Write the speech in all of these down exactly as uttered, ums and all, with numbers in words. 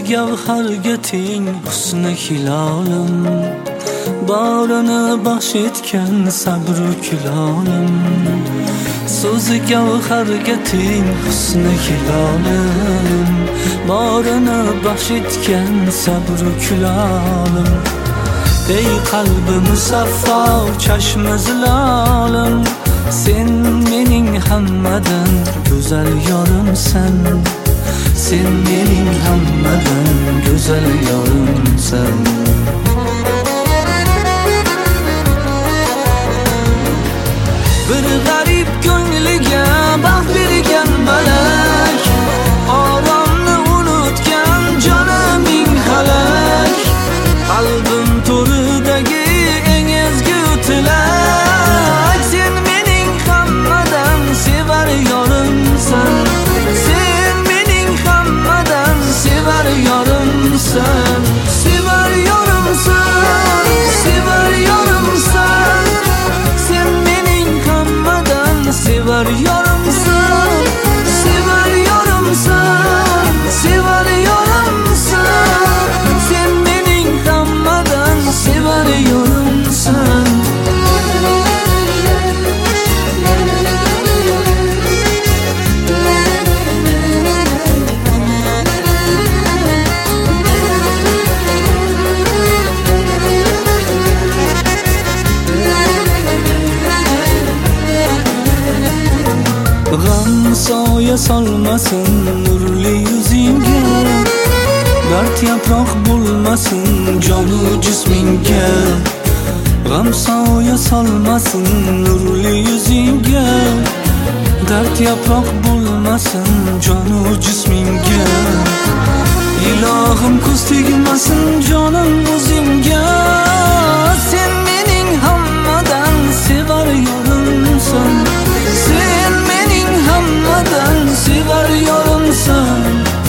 gavharga teng husni hilolim, borini baxsh etgan sabru kulolim. So'zi gavharga teng husni hilolim, borini baxsh etgan sabru kulolim. Ey qalbi musaffo chashmi zilolim, sen mening hammadan go'zal yorimsan. Sen mening hammadan go'zal yorimsan. Bir g'arib ko'ngliga baxt bergan malak, oromni unutgan joniming halak. Qalbim to'ridagi eng ezgu tilak, sen mening hammadan sevar yorimsan. Sen mening hammadan sevar yorimsan. Sevar yorimsan, sevar yorimsan. Sen mening hammadan sevar yorimsan. Sevar yorimsan, sevar yorimsan. Sen mening hammadan sevar yorimsan. G'am soya solmasin nurli yuzingga, dard yaproq bo'lmasin jonu jismingga. G'am soya solmasin nurli yuzingga, dard yaproq bo'lmasin jonu jismingga. Ilohim ko'z tegmasin jonim o'zingga. Sen mening hammadan sevar yorimsan. Sen mening hammadan sevar yorimsan.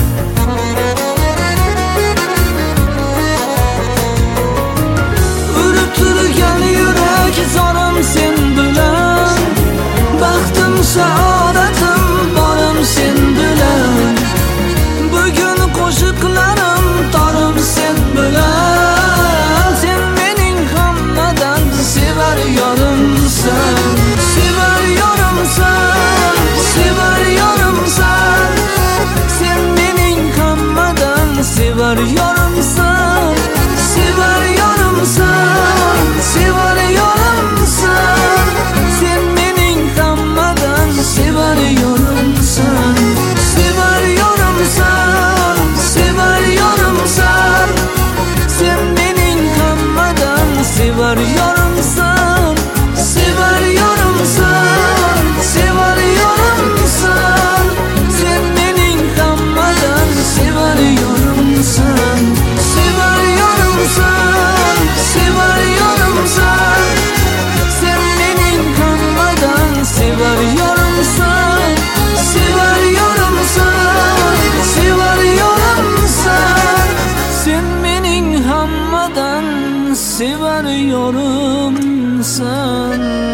Urib turgan yurak zorim sen bilan, baxtim saodatim borim sen bilan. Bugun qo'shiqlarim torim sen bilan. Sen mening hammadan sevar yorimsan. Sevar yorimsan, sevar yorimsan. Sen mening hammadan sevar yorimsan. Sevar yorimsan, sevar yorimsan. Sen mening hammadan sevar yorimsan. Sevar yorimsan, sevar yorimsan. Sen mening hammadan sevar yorimsan. Sevar yorimsan, sevar yorimsan. Sen mening hammadan sevar yorimsan. Sevar yorimsan, sevar yorimsan. Sen mening hammadan sevar yorimsan. Sevar yorimsan, sevar yorimsan. Sen mening hammadan sevar yorimsan.